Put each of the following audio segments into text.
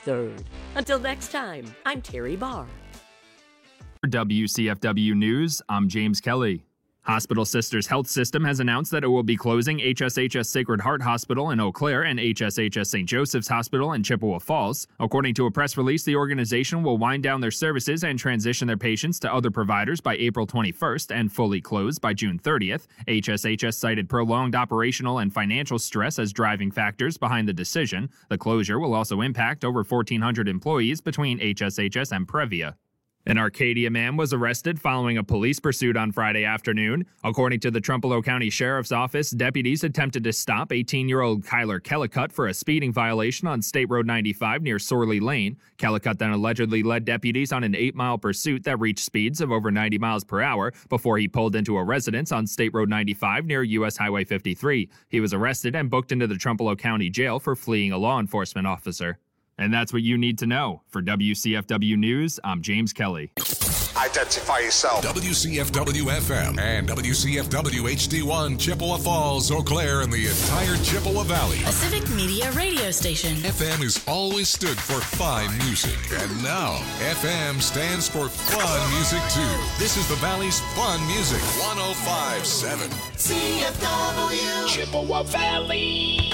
3rd. Until next time, I'm Terry Barr. For WCFW News, I'm James Kelly. Hospital Sisters Health System has announced that it will be closing HSHS Sacred Heart Hospital in Eau Claire and HSHS St. Joseph's Hospital in Chippewa Falls. According to a press release, the organization will wind down their services and transition their patients to other providers by April 21st and fully close by June 30th. HSHS cited prolonged operational and financial stress as driving factors behind the decision. The closure will also impact over 1,400 employees between HSHS and Previa. An Arcadia man was arrested following a police pursuit on Friday afternoon. According to the Trumpeldor County Sheriff's Office, deputies attempted to stop 18-year-old Kyler Kellicut for a speeding violation on State Road 95 near Sorley Lane. Kellicut then allegedly led deputies on an 8-mile pursuit that reached speeds of over 90 miles per hour before he pulled into a residence on State Road 95 near U.S. Highway 53. He was arrested and booked into the Trumpeldor County Jail for fleeing a law enforcement officer. And that's what you need to know. For WCFW News, I'm James Kelly. Identify yourself. WCFW-FM and WCFW-HD1, Chippewa Falls, Eau Claire, and the entire Chippewa Valley. A civic media radio station. FM has always stood for fine music. And now, FM stands for fun music, too. This is the Valley's fun music. 105.7. CFW. Chippewa Valley.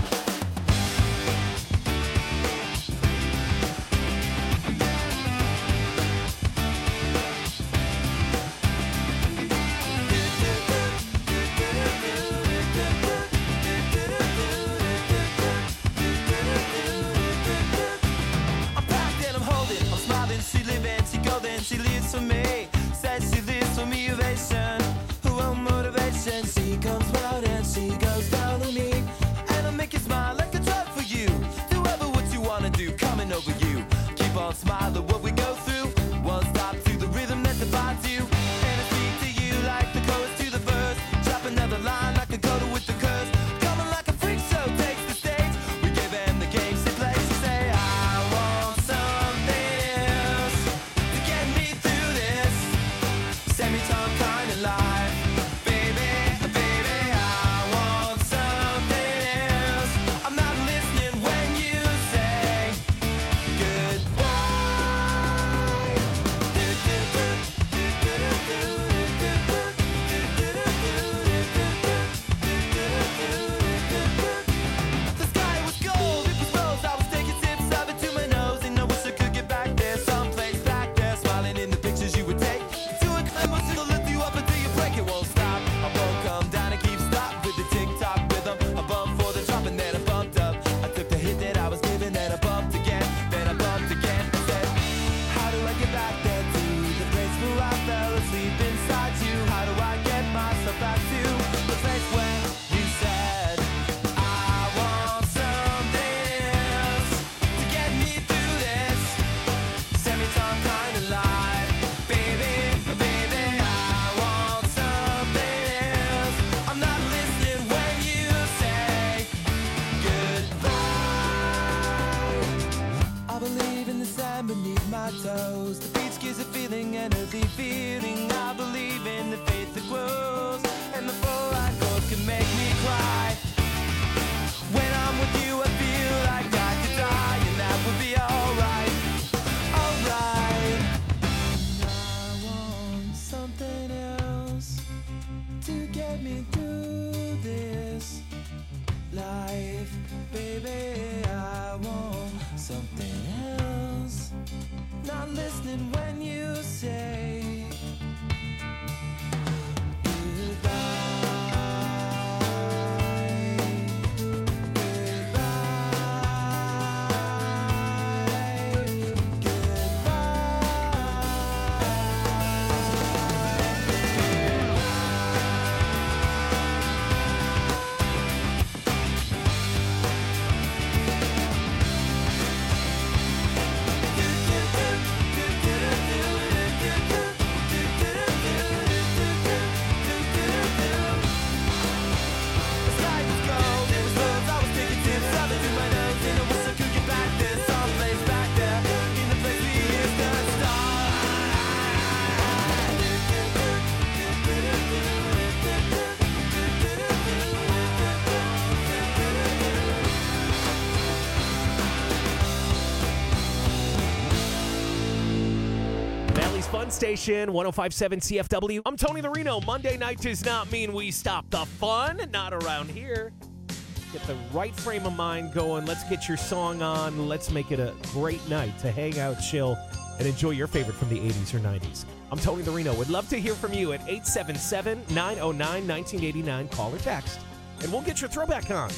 She lives for me, says she lives for me, ovation. Who will motivation? She comes round and she goes down on me. And I'll make you smile like a drug for you. Do ever what you wanna do, coming over you. Keep on smiling what we go through. One stop to the rhythm that defines you. And I speak to you like the chorus to the verse. Drop another line like a coda with the curse. Coming like a freak show takes the stage. We give them the game she plays. She say, I want something else to get me through this semi-tongue kind of life. Baby, baby, I want something else. I'm not listening when you say goodbye. The sky was gold, it was rose. I was taking sips of it to my nose, and I wish I could get back there, someplace back there, smiling in the pictures you would take. To a climb, she'll lift you up until you break. It won't stop. I won't come down and keep stop with the tick-tock rhythm. I bumped for the drop and then I bumped up. I took the hit that I was given, then I bumped again, then I bumped again. I said, how do I get back there to the place where I fell asleep inside you? How do I get myself back to the place where you said I want something else to get me through this semi-tongue kind of life? Baby, baby, I want something else. I'm not listening when you say goodbye. I believe in the sand beneath my toes. The beach gives a feeling, an earthly feeling. I believe in the faith that grows, and the full light goes can make me cry. When I'm with you, I feel like I could die, and that would be alright. Alright. I want something else to get me through this life. Baby, I want something else. Not listening when you say goodbye. Fun Station, 105.7 CFW. I'm Tony the Reno. Monday night does not mean we stop the fun. Not around here. Get the right frame of mind going. Let's get your song on. Let's make it a great night to hang out, chill, and enjoy your favorite from the 80s or 90s. I'm Tony the Reno. Would love to hear from you at 877-909-1989. Call or text, and we'll get your throwback on.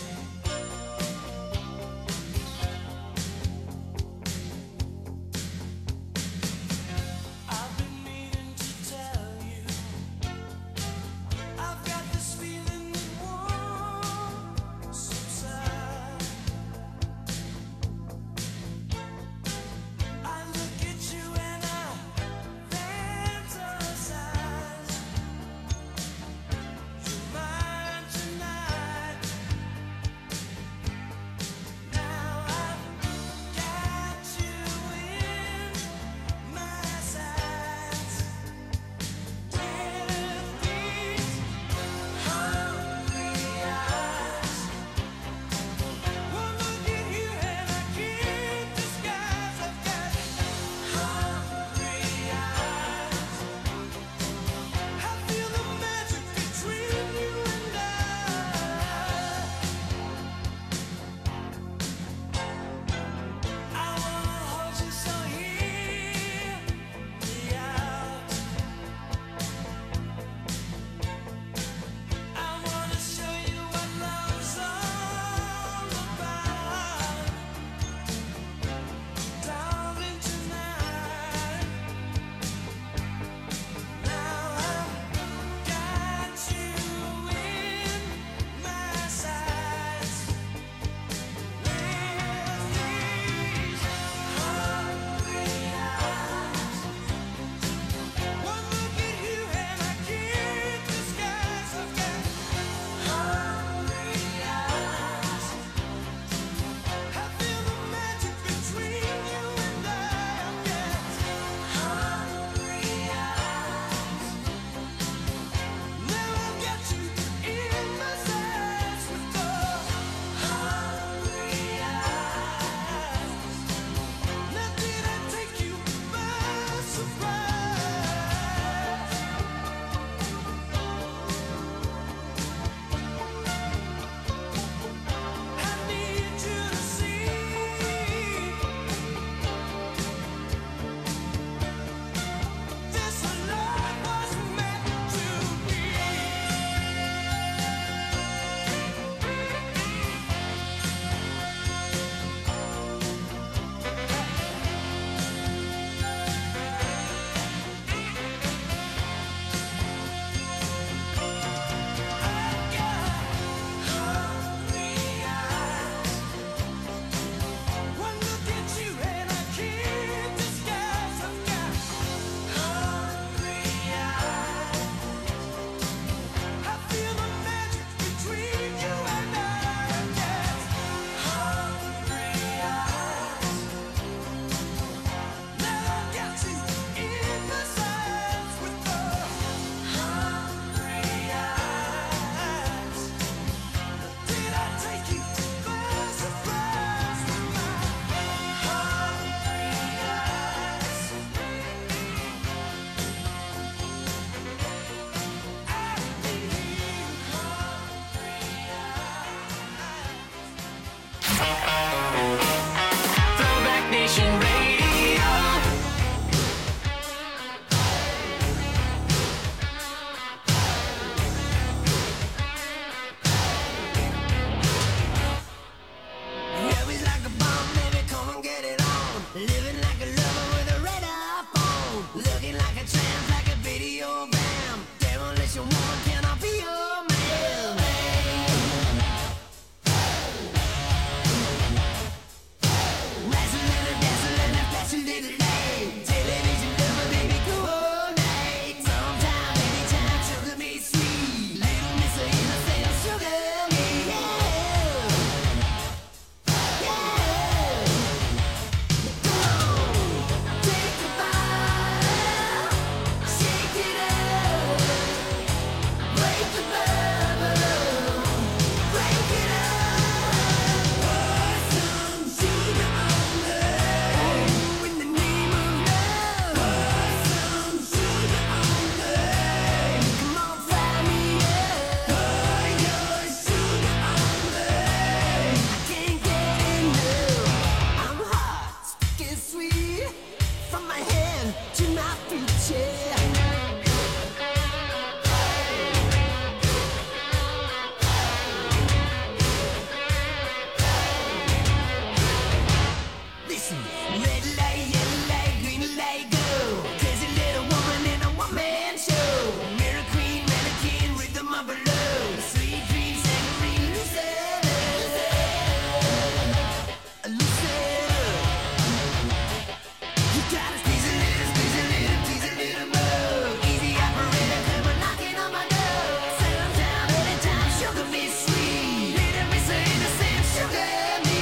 Texas. Red light, yellow light, green light, go. Crazy little woman in a one-man show. Mirror queen, mannequin, rhythm of her love. Sweet dream, sangarine, Lucetta. Lucetta. You gotta squeeze a little, tease a little more. Easy operator, come on knocking on my door. Settle down anytime, sugar me sweet. Little miss her innocent, sugar me.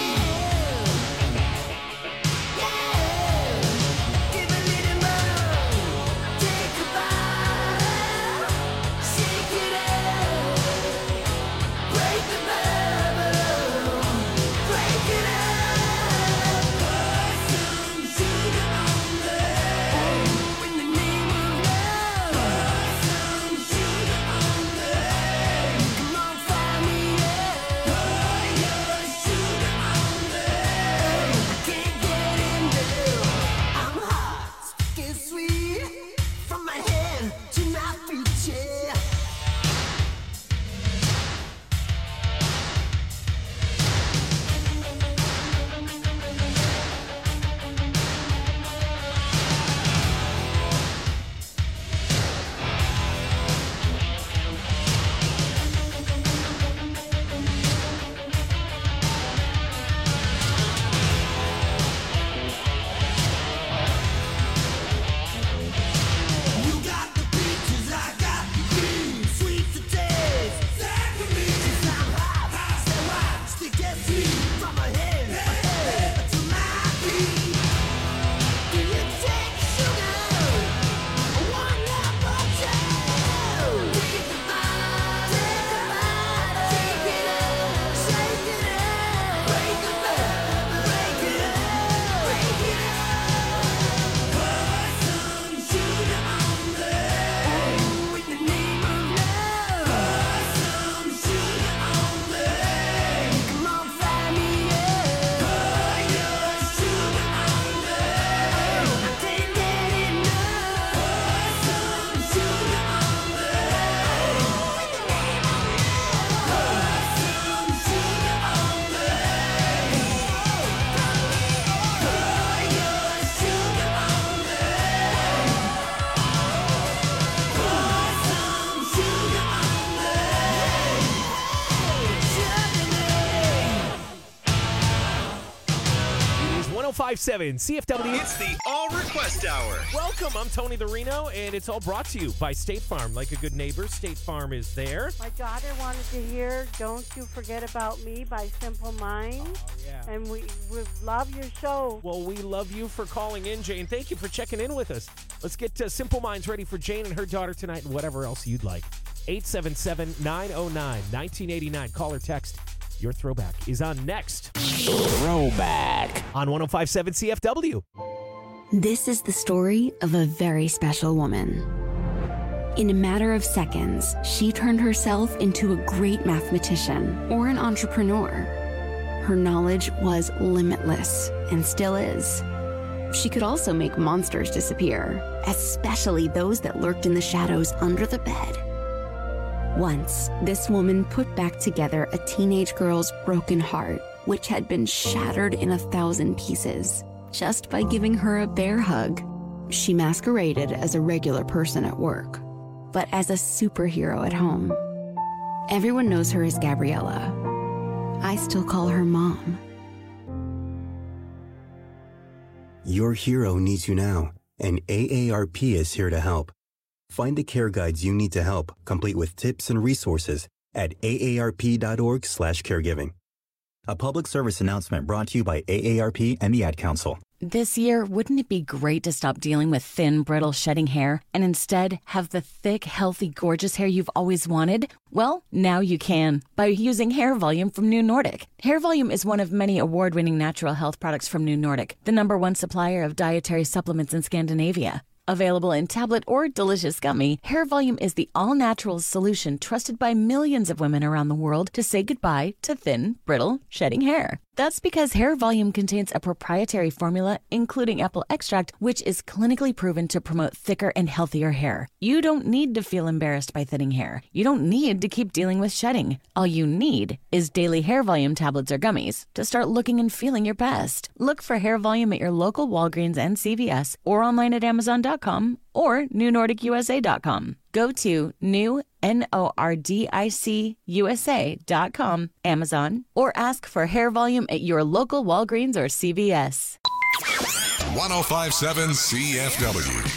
Give a little more, take a bite, shake it up, break the bubble, break it up. Put some sugar on me, in the name of love. Put some sugar on me, come on fire me up. Put your sugar on me, I can't get enough. I'm hot, sticky sweet, from my head to my feet, yeah. You got the peaches, I got the cream. Sweet to taste, exactly. 'Cause I'm hot, so hot, sticky sweet, from my head to my feet. Do you take sugar? One number two. Take a bite, shake it up, break the bubble, break it up. Put some sugar on me, in the name of love. Put some sugar on me, come on fire me up. Put your sugar on me, I can't get enough. Put some sugar on me, in the name of love. Put some sugar on me, put your sugar on me. Put some sugar on me. It is 105.7 CFW. It's the All Request Hour. Welcome, I'm Tony the Reno, and it's all brought to you by State Farm. Like a good neighbor, State Farm is there. My daughter wanted to hear Don't You Forget About Me by Simple Minds. Oh, yeah. And we love your show. Well, we love you for calling in, Jane. Thank you for checking in with us. Let's get Simple Minds ready for Jane and her daughter tonight and whatever else you'd like. 877-909-1989. Call or text. Your throwback is on next. Throwback. On 105.7 CFW. This is the story of a very special woman. In a matter of seconds, she turned herself into a great mathematician or an entrepreneur. Her knowledge was limitless and still is. She could also make monsters disappear, especially those that lurked in the shadows under the bed. Once, this woman put back together a teenage girl's broken heart, which had been shattered in 1,000 pieces, just by giving her a bear hug. She masqueraded as a regular person at work, but as a superhero at home. Everyone knows her as Gabriella. I still call her Mom. Your hero needs you now, and AARP is here to help. Find the care guides you need to help, complete with tips and resources at aarp.org/caregiving. A public service announcement brought to you by AARP and the Ad Council. This year, wouldn't it be great to stop dealing with thin, brittle, shedding hair and instead have the thick, healthy, gorgeous hair you've always wanted? Well, now you can by using Hair Volume from New Nordic. Hair Volume is one of many award-winning natural health products from New Nordic, the #1 supplier of dietary supplements in Scandinavia. Available in tablet or delicious gummy, Hair Volume is the all-natural solution trusted by millions of women around the world to say goodbye to thin, brittle, shedding hair. That's because Hair Volume contains a proprietary formula, including apple extract, which is clinically proven to promote thicker and healthier hair. You don't need to feel embarrassed by thinning hair. You don't need to keep dealing with shedding. All you need is daily Hair Volume tablets or gummies to start looking and feeling your best. Look for Hair Volume at your local Walgreens and CVS or online at Amazon.com or NewNordicUSA.com. Go to NewNordicUSA.com, Amazon, or ask for Hair Volume at your local Walgreens or CVS. 1057 CFW.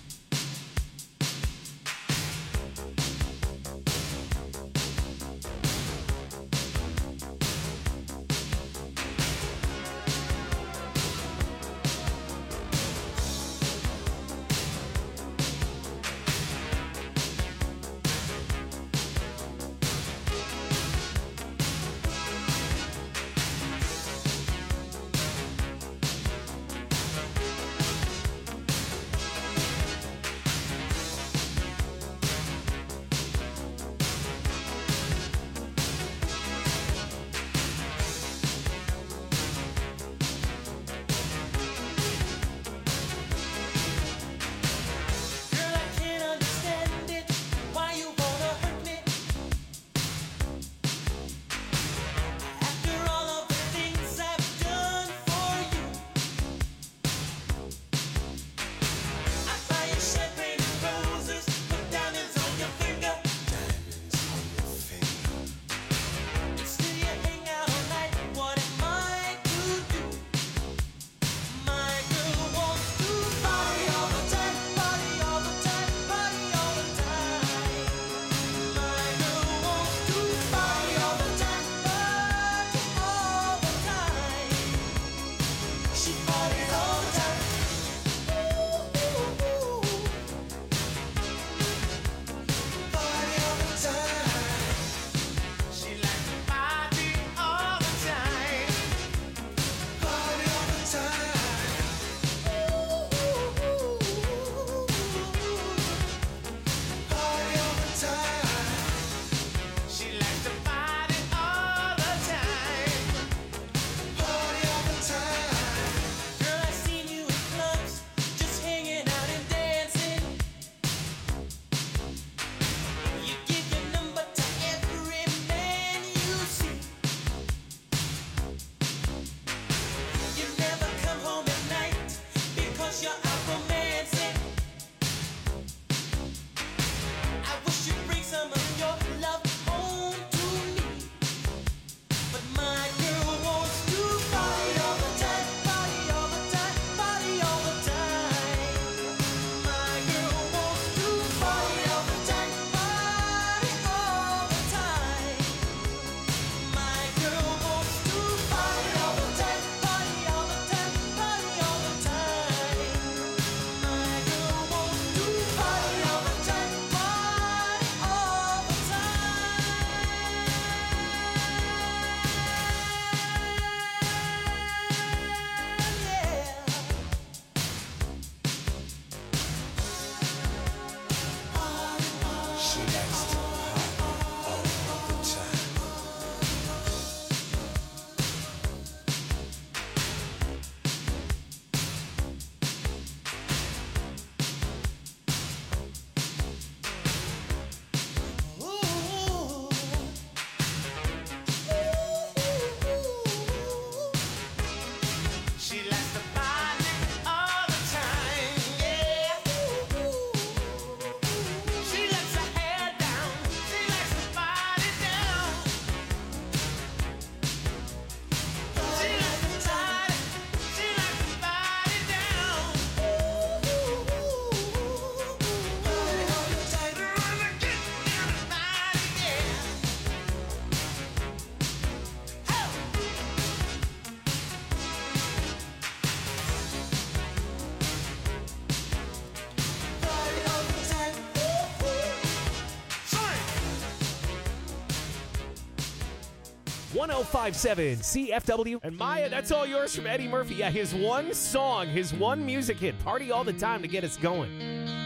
.1057 CFW. And Maya, that's all yours from Eddie Murphy. Yeah, his one song, his one music hit, Party All the Time, to get us going.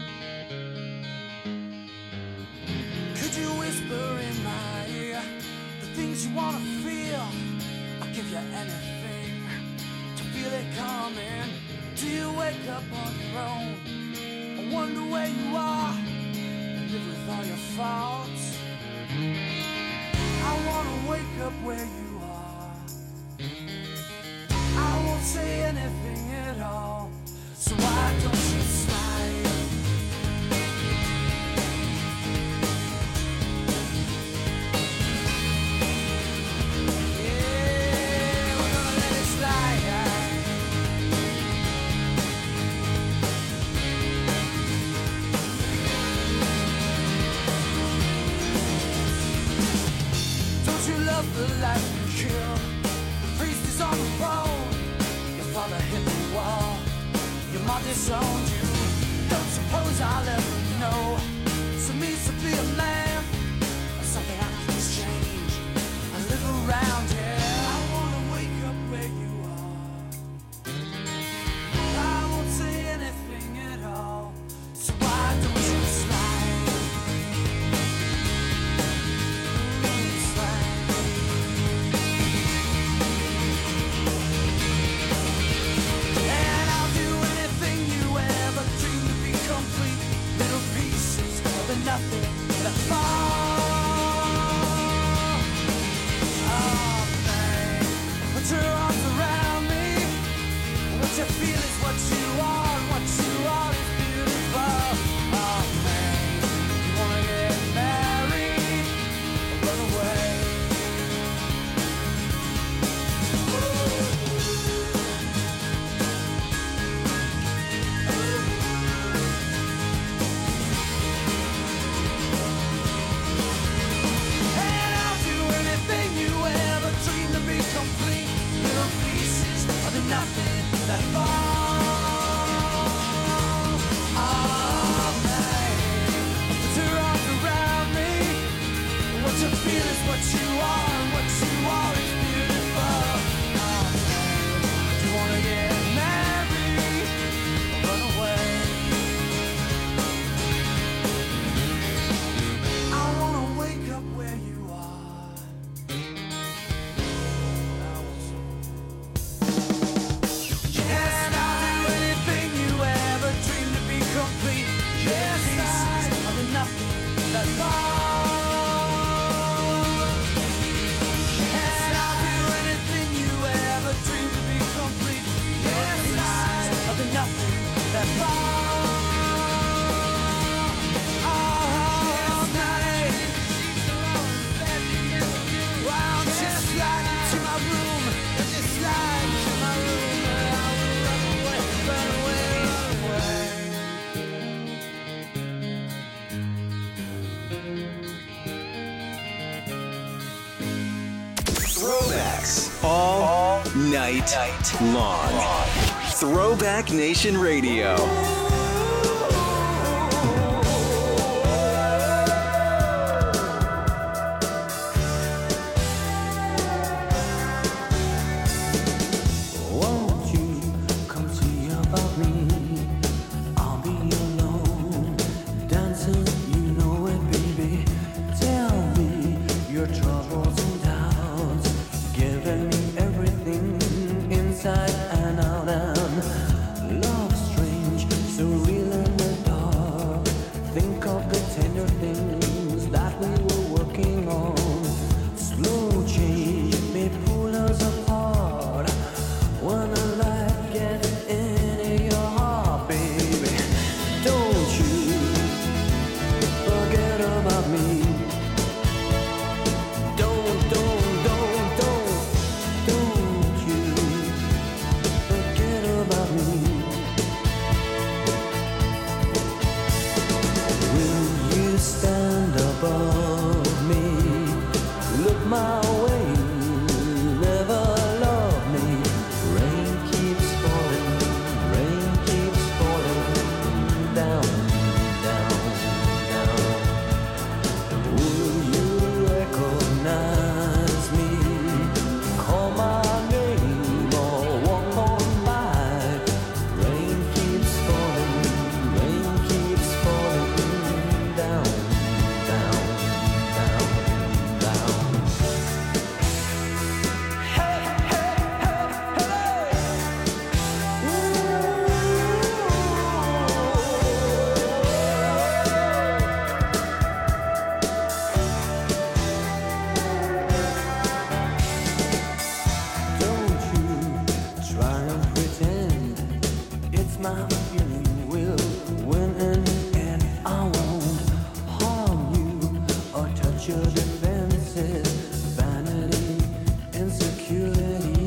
Could you whisper in my ear the things you want to feel? I'll give you anything. feel it coming? Do you wake up on your own? I wonder where you are and live with all your faults. I wanna wake up where you are. I won't say anything at all, so why don't you slide? Yeah, we're gonna let it slide. Don't you love the life you kill? The priest is on the throne. Your father hit the wall. Your mom disowned you. Don't suppose I'll ever know. So means to be a man, or something I can exchange. I live around here. I wanna wake up where you are. I won't say anything at all. So why don't you slide? Slide. And I'll do anything you ever dreamed to be complete. Little pieces of the nothing that fall. Oh man, put your arms around me. What you feel is what you are, and what you are is beautiful. Oh man, you wanna get married or run away? And I'll do anything you ever dreamed to be complete. Little pieces of the nothing that fall. Oh man, put your arms around me. What you feel is what you are, and what you are is beautiful. Oh man, do you wanna get married or run away? I wanna wake up where you are. Yes, I'll do anything you ever dreamed to be complete. Yes, pieces of the nothing that fall. Yes, I'll do anything you ever dreamed to be complete. Yes, pieces of the nothing that fall. Oh, night. Wow, just slide into my room. Just slide into my room. I will run away, run away, run away. Throwbacks all night long. Throwback Nation Radio. Won't you come see about me? I'll be alone, dancing, you know it, baby. Tell me your troubles and doubts, giving me everything inside and out. And love strange, so my feeling will win in the end. I won't harm you or touch your defenses. Vanity, insecurity.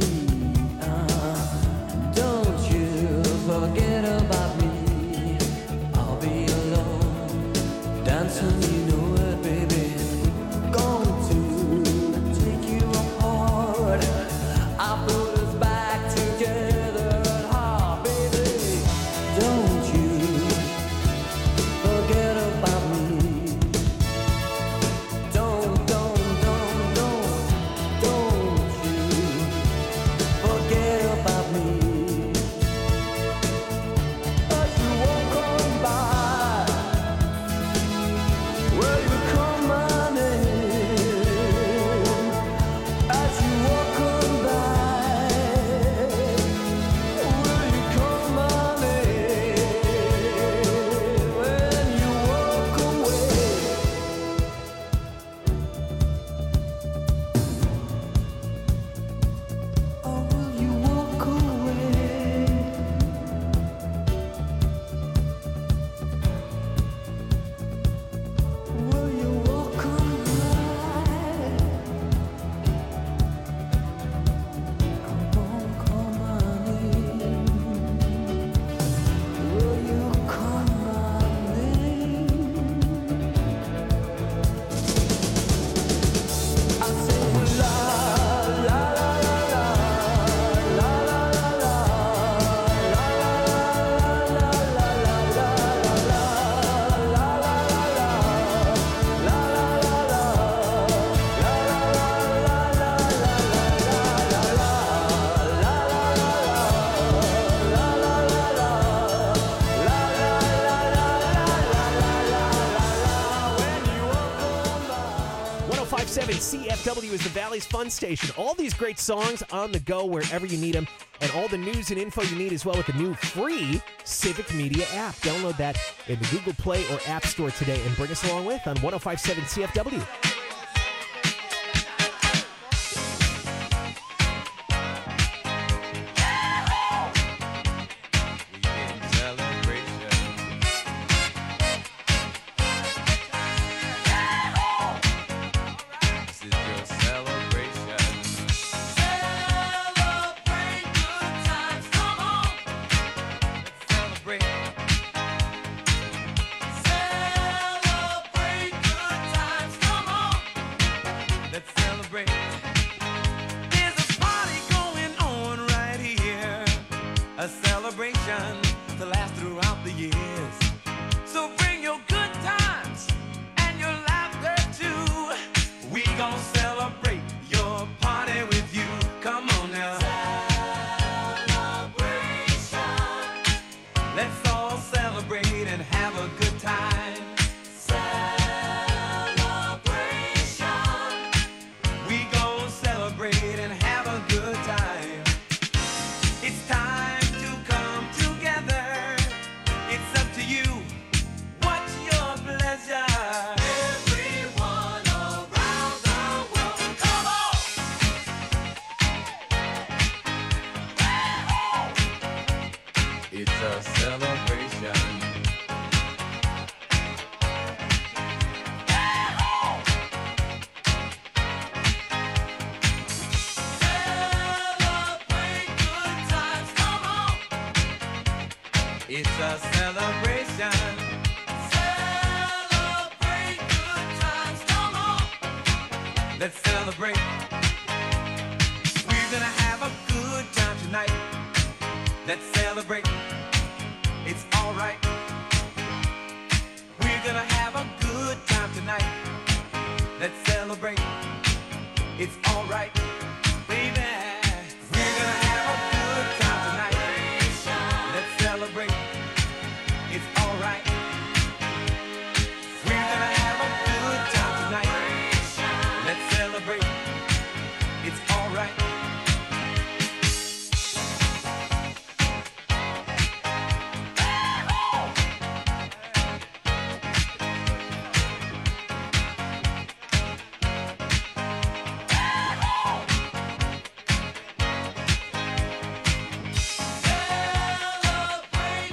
Don't you forget about me. I'll be alone, dancing, you know it, baby. Going to take you apart. I put us back together at heart, baby. Don't you forget about me. Don't you forget about me. As you walk on by, will you call my name? As you walk on by, will you call my name? When you walk away, or will you walk away? Will you walk on by? Come on, call my name. Will you call my name? I say la la la la la la la la CFW is the Valley's fun station. All these great songs on the go wherever you need them, and all the news and info you need as well with the new free Civic Media app. Download that in the Google Play or App Store today and bring us along with on 105.7 CFW. A celebration to last throughout the years. So bring your good times and your laughter too. We gon' celebrate your party with you. Come on now. Celebration. Let's all celebrate and have a good time. Celebration. We gon' celebrate and have a good time. It's time. It's a celebration. Celebrate good times, come on. It's a celebration. Celebrate good times, come on. Let's celebrate. We're gonna have a good time tonight. Let's celebrate. It's alright. We're gonna have a good time tonight. Let's celebrate. It's alright, baby. We're gonna have a good time tonight. Let's celebrate. It's alright. We're gonna have a good time tonight. Let's celebrate. It's alright. Celebrate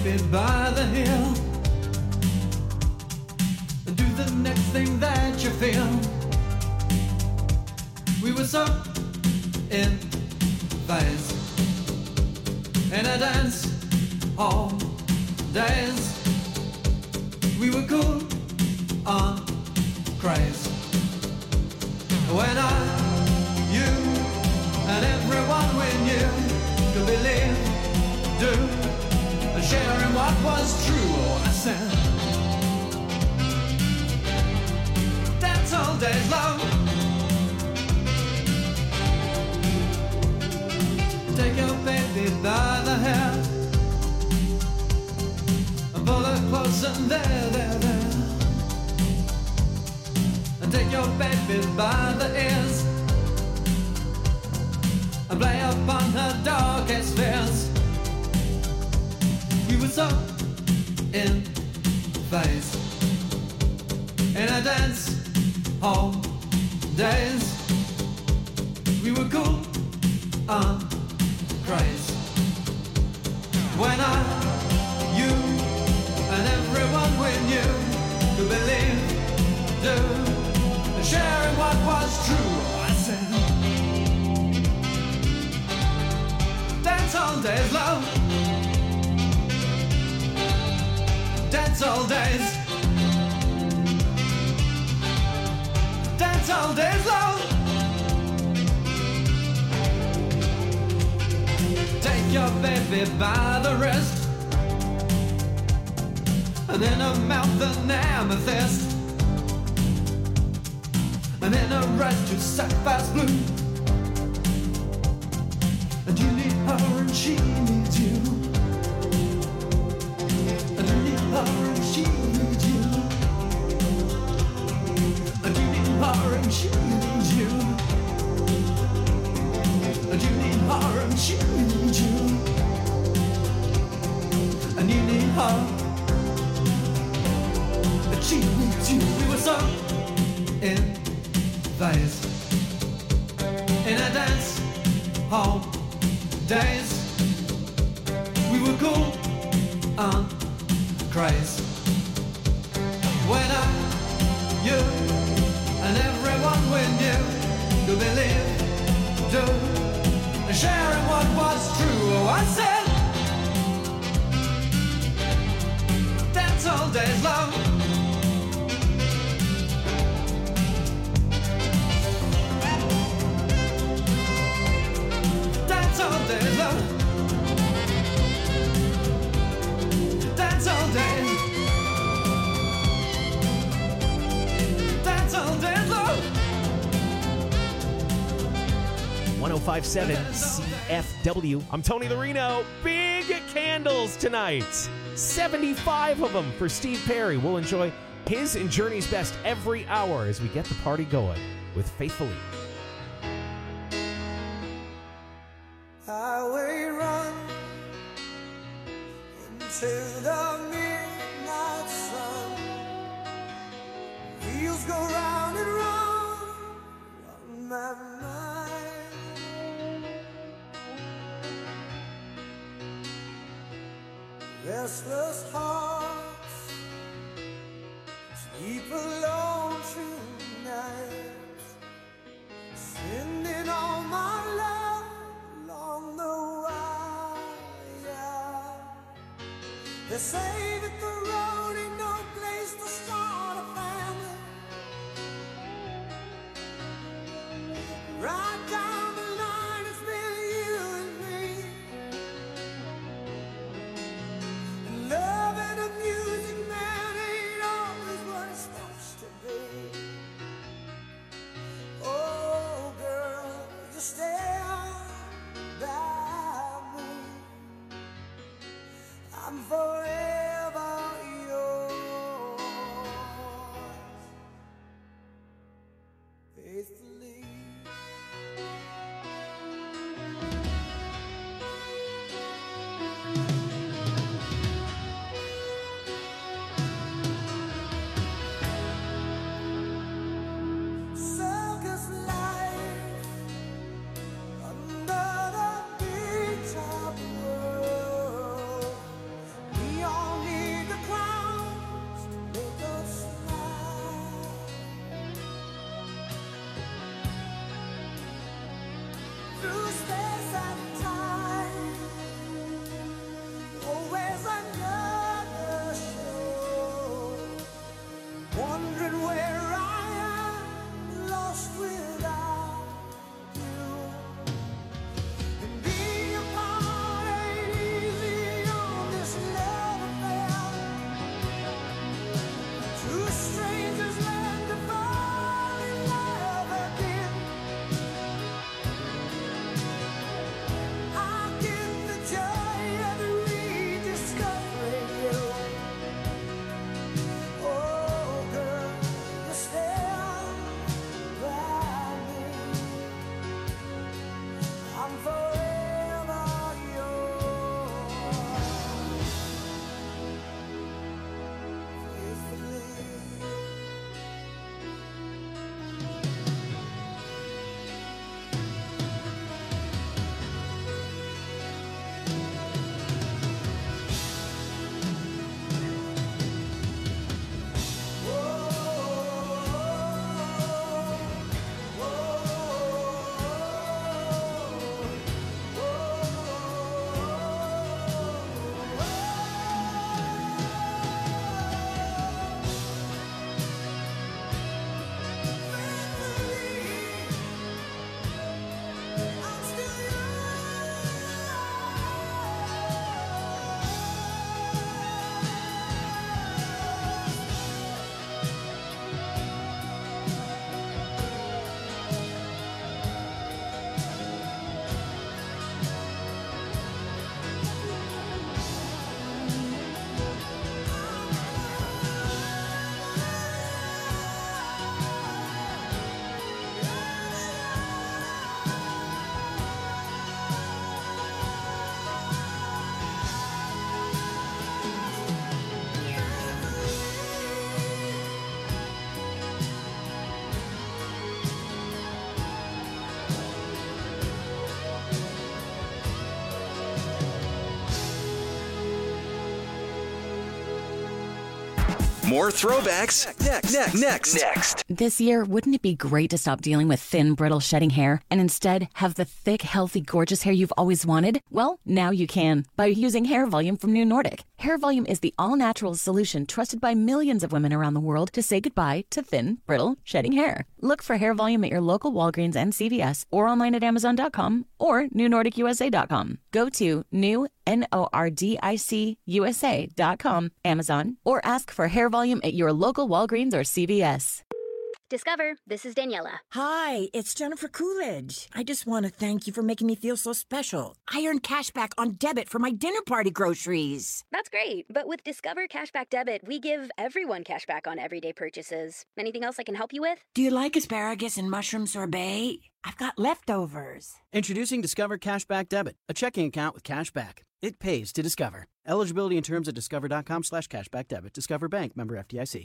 baby, by the hill and do the next thing that you feel. We were so in phase in a dance all days. We were cool on craze. When you, and everyone we knew could believe, do, and share in what was true. Oh, I said, dance all days long. Take your baby by the hair and pull her close and there. And take your baby by the ears and play upon her darkest fears. We were so in phase in a dance hall days. We were cool on craze. When you, and everyone we knew could believe, do, and share in what was true. I said, dance all days, love. Dance all days. Dance all days, love. Take your baby by the wrist and in her mouth an amethyst, and in her eyes just sapphire's blue. And you need her and she needs you. And you need her and she needs you. And you need her and she needs you. And you need her and she needs you. And you need her and she needs you. We were so in phase in a dance hall days. We were cool on craze. When you, and everyone we knew could believe, do, and share in what was true. Oh, I said, dance all days long. Dance all days long. Dance all days. Dance all days long. 1057 CFW. I'm Tony the Reno. Big candles tonight. 75 of them for Steve Perry. We'll enjoy his and Journey's best every hour as we get the party going with Faithfully. Highway run into the midnight sun. Wheels go round and round on my mind. Restless hearts sleep alone tonight, sending all my love along the wire. They say that the road ain't no place to start a family. Right down the line, it's been you and me. And love and a music man ain't always what it's supposed to be. Oh, girl, just stay by me. I'm forever through space and time. Always another show. Wondering where I am, lost without you. And being apart ain't easy on this love affair. Two strangers learn to fall in love again. I get the joy of rediscovering you. Oh, girl, you stand by me. I'm forever yours. Faithfully. More throwbacks next. This year, wouldn't it be great to stop dealing with thin, brittle, shedding hair and instead have the thick, healthy, gorgeous hair you've always wanted? Well, now you can by using Hair Volume from New Nordic. Hair Volume is the all-natural solution trusted by millions of women around the world to say goodbye to thin, brittle, shedding hair. Look for Hair Volume at your local Walgreens and CVS or online at Amazon.com or NewNordicUSA.com. Go to NewNordicUSA.com, Amazon, or ask for Hair Volume at your local Walgreens or CVS. Discover, this is Daniela. Hi, it's Jennifer Coolidge. I just want to thank you for making me feel so special. I earned cash back on debit for my dinner party groceries. That's great, but with Discover Cashback Debit, we give everyone cash back on everyday purchases. Anything else I can help you with? Do you like asparagus and mushroom sorbet? I've got leftovers. Introducing Discover Cashback Debit, a checking account with cash back. It pays to Discover. Eligibility and terms at discover.com/cashback debit. Discover Bank, member FDIC.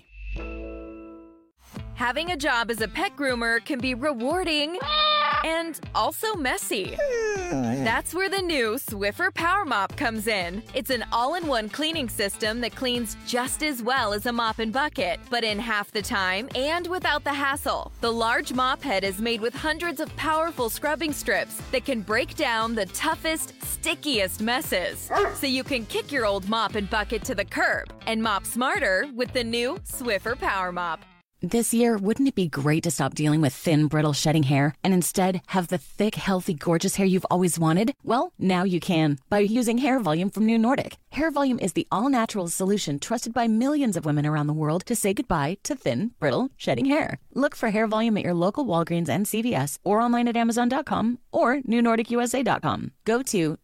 Having a job as a pet groomer can be rewarding and also messy. That's where the new Swiffer Power Mop comes in. It's an all-in-one cleaning system that cleans just as well as a mop and bucket, but in half the time and without the hassle. The large mop head is made with hundreds of powerful scrubbing strips that can break down the toughest, stickiest messes. So you can kick your old mop and bucket to the curb and mop smarter with the new Swiffer Power Mop. This year, wouldn't it be great to stop dealing with thin, brittle, shedding hair and instead have the thick, healthy, gorgeous hair you've always wanted? Well, now you can by using Hair Volume from New Nordic. Hair Volume is the all-natural solution trusted by millions of women around the world to say goodbye to thin, brittle, shedding hair. Look for Hair Volume at your local Walgreens and CVS or online at Amazon.com or NewNordicUSA.com. Go to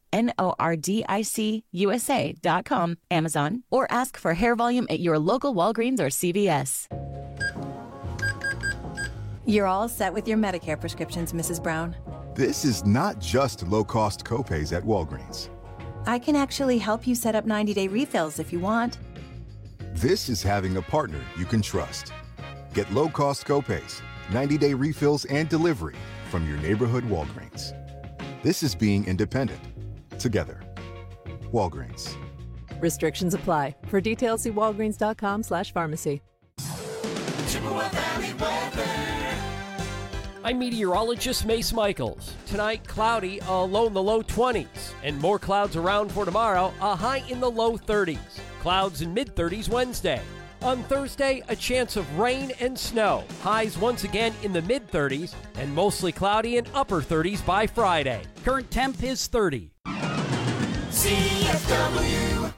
NewNordicUSA.com, Amazon, or ask for Hair Volume at your local Walgreens or CVS. You're all set with your Medicare prescriptions, Mrs. Brown. This is not just low-cost copays at Walgreens. I can actually help you set up 90-day refills if you want. This is having a partner you can trust. Get low-cost copays, 90-day refills, and delivery from your neighborhood Walgreens. This is being independent. Together. Walgreens. Restrictions apply. For details, see walgreens.com/pharmacy. I I'm meteorologist Mace Michaels. Tonight, cloudy, a low in the low 20s. And more clouds around for tomorrow, a high in the low 30s. Clouds in mid-30s Wednesday. On Thursday, a chance of rain and snow. Highs once again in the mid-30s and mostly cloudy and upper 30s by Friday. Current temp is 30. CFW.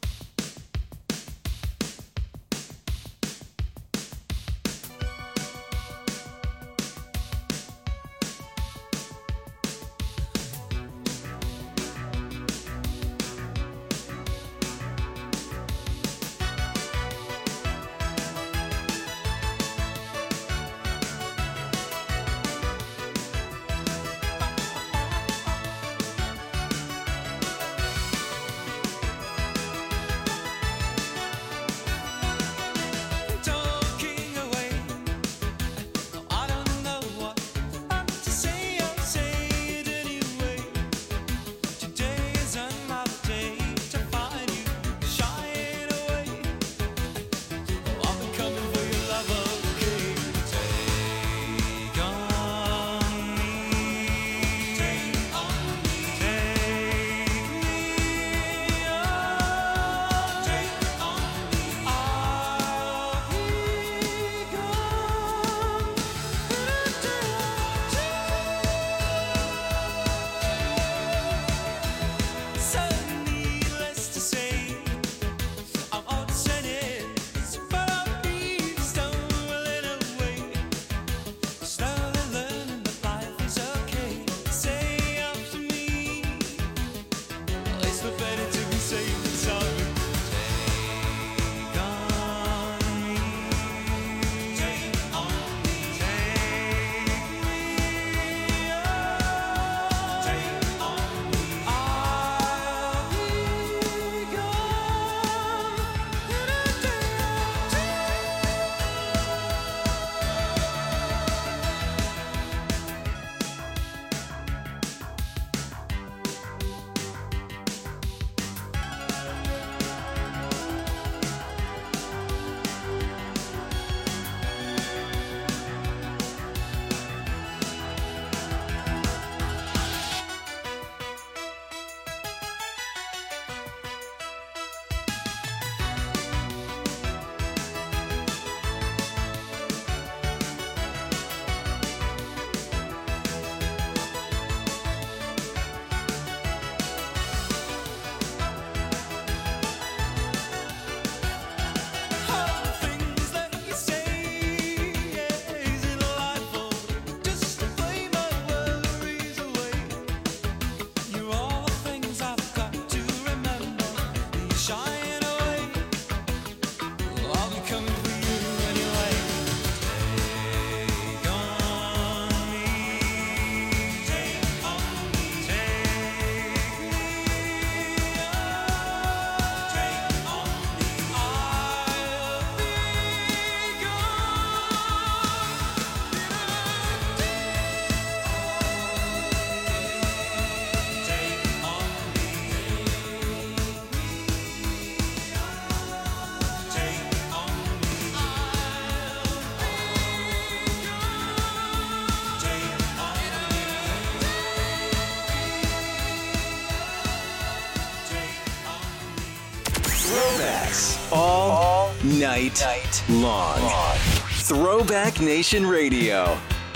All night long. Throwback Nation Radio.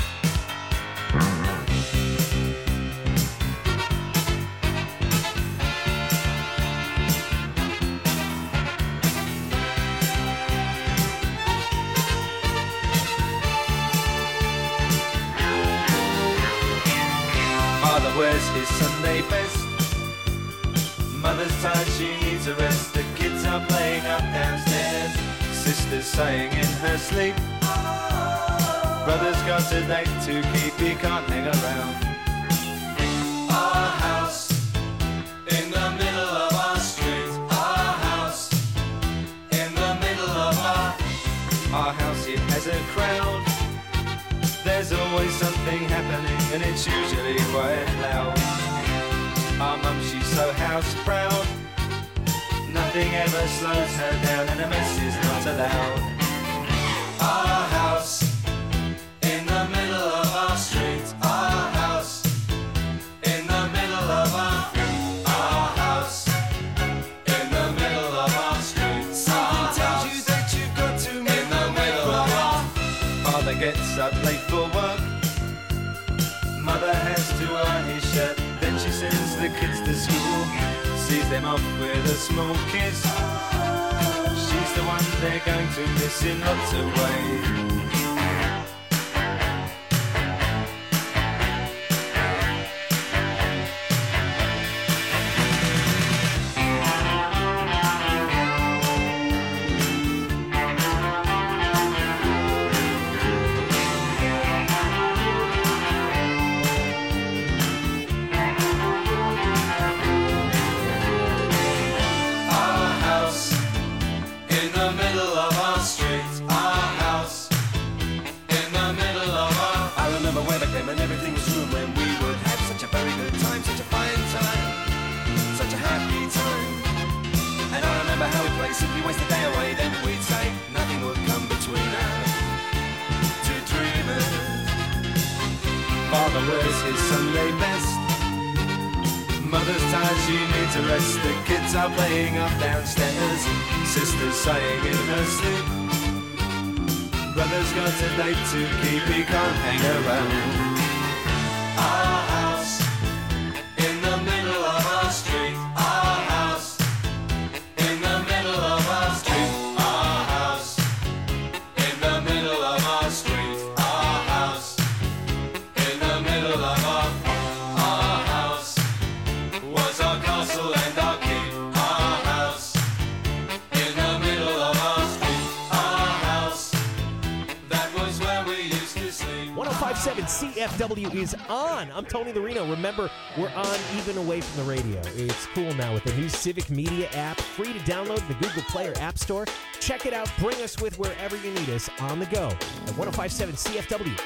Father wears his Sunday best. Mother's tired, she needs a rest. The kids are playing up downstairs. Sister's sighing in her sleep. Brother's got a date to keep, he can't hang around. Our house in the middle of our street. Our house in the middle of our house, it has a crowd. There's always something happening and it's usually quite loud. Our mum, she's so house proud. Nothing ever slows her down and a mess is not allowed. Our house in the middle of our street. up late for work. Mother has to iron his shirt. Then she sends the kids to school, sees them off with a small kiss. She's the one they're going to miss in lots of ways. Simply waste the day away, then we'd say nothing would come between us. Two dreamers. Father wears his Sunday best. Mother's tired, she needs a rest. The kids are playing up downstairs. Sister's sighing in her sleep. Brother's got a date to keep, he can't hang around. Our house in the middle of our street. Our house in the middle of our street. Our house in the middle of our street. Our house in the middle of our house was our castle and our keep. Our house in the middle of our street. Our house, that was where we used to sleep. 105.7 CFW is on. I'm Tony Larino. Remember, we're on even away from the radio. It's cool now with the new Civic Media app, free to download in the Google Play or App Store. Check it out. Bring us with wherever you need us on the go at 105.7 CFW.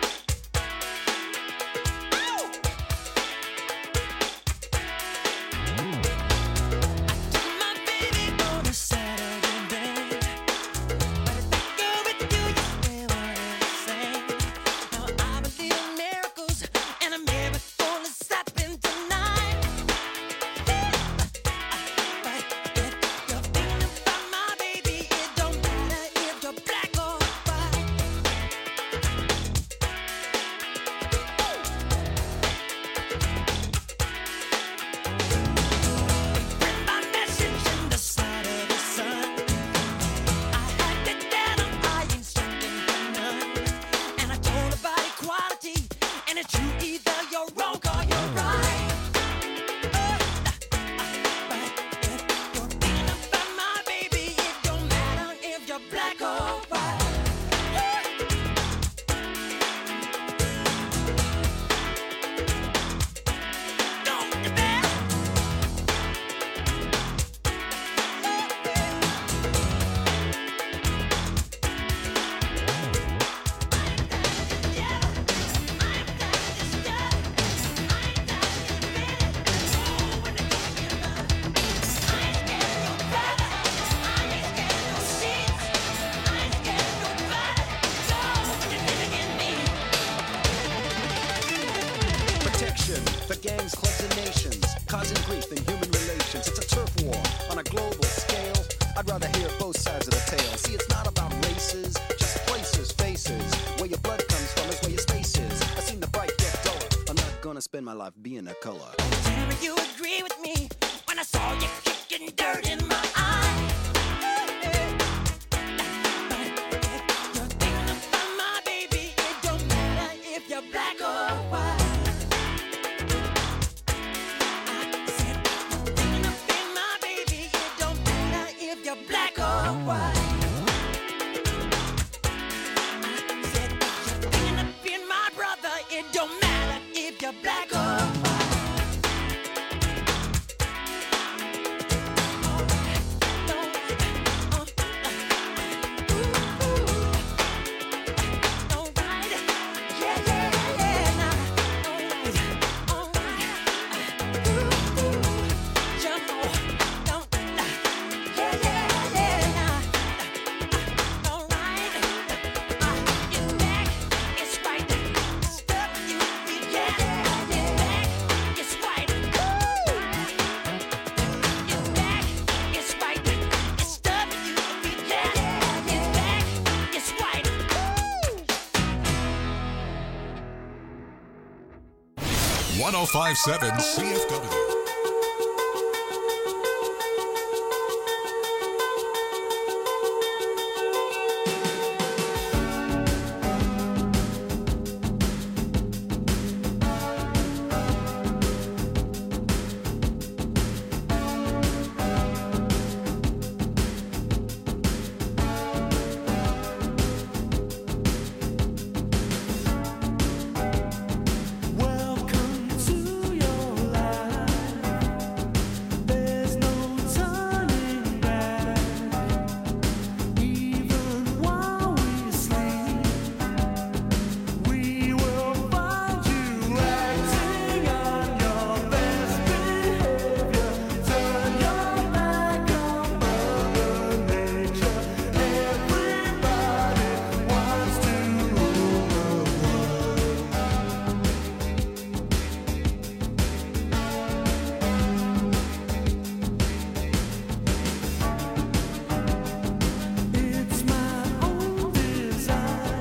Spend my life being a color. Tell me you agree with me when I saw you kicking dirt in my eye. You're thinking about my baby. It don't matter if you're black or white. I said you're thinking about my baby. It don't matter if you're black or white. I said you're thinking about my brother. It don't matter if you're black or white. 1057 CFW. Welcome to your life. There's no turning back. Even while we sleep, we will find you acting on your best behavior. Turn your back on Mother Nature. Everybody wants to rule the world. It's my own design.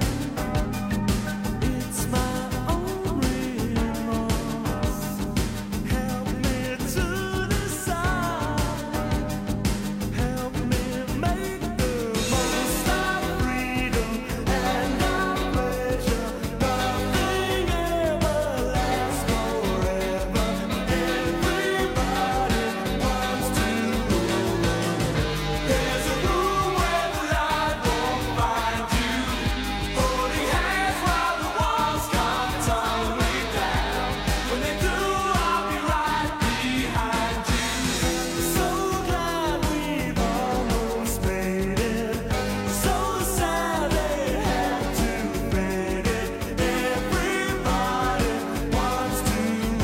It's my own remorse. Help me to decide. Help me make the most of freedom and of pleasure. Nothing ever lasts forever. Everybody wants to rule. There's a room where the light won't find you. Holding hands while the walls come tumbling down. When they do, I'll be right behind you. So glad we've almost made it. So sad they had to fade it. Everybody wants to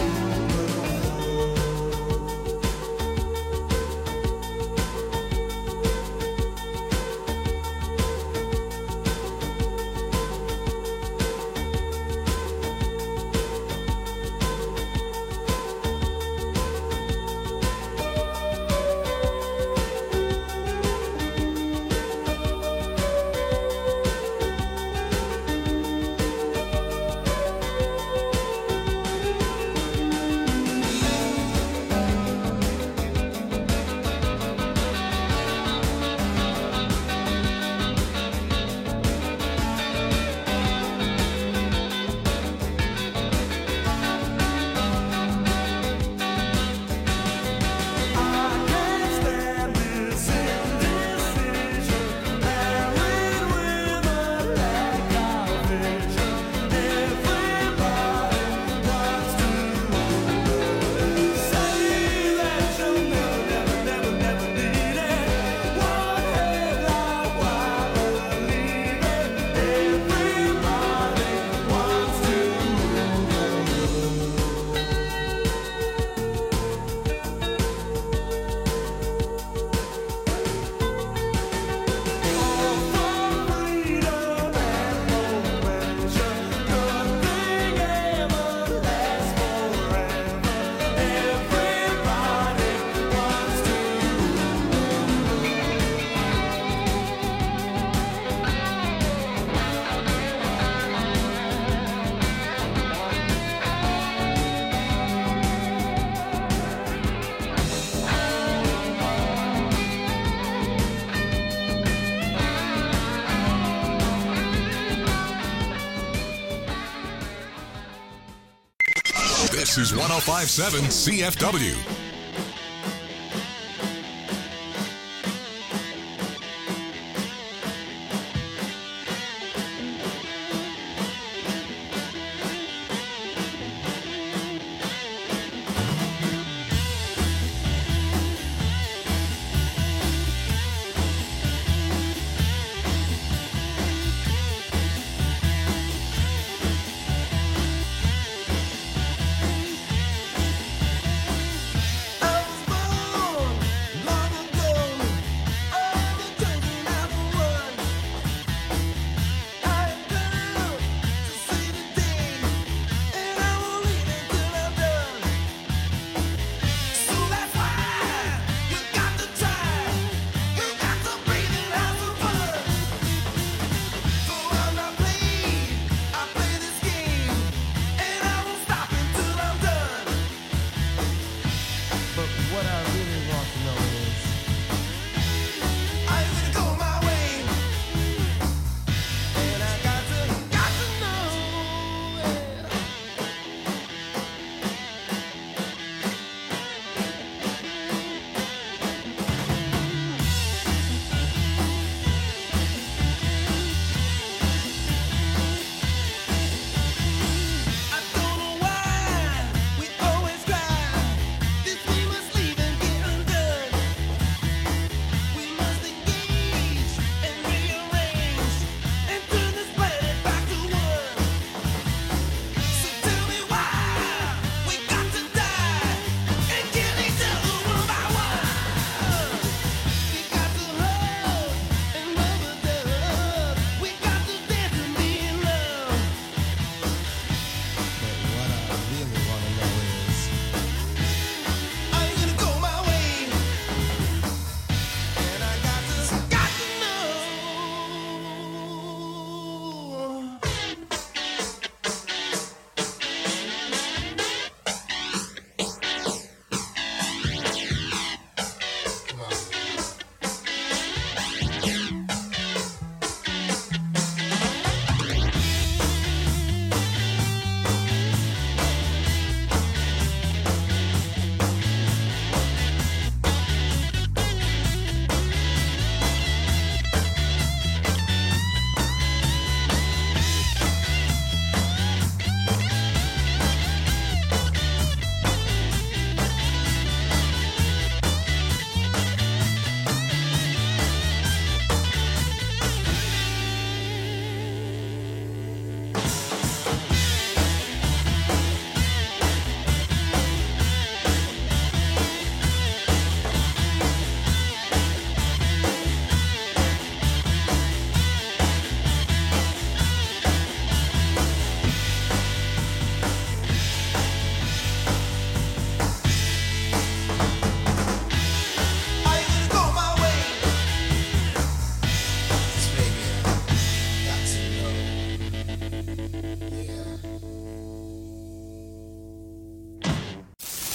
This is 1057 CFW.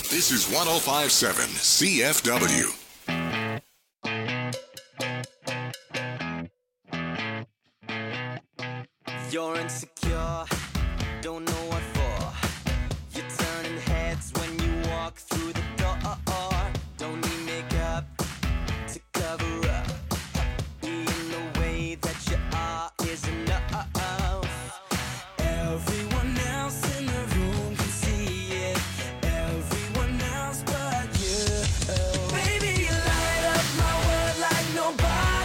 This is 105.7 CFW.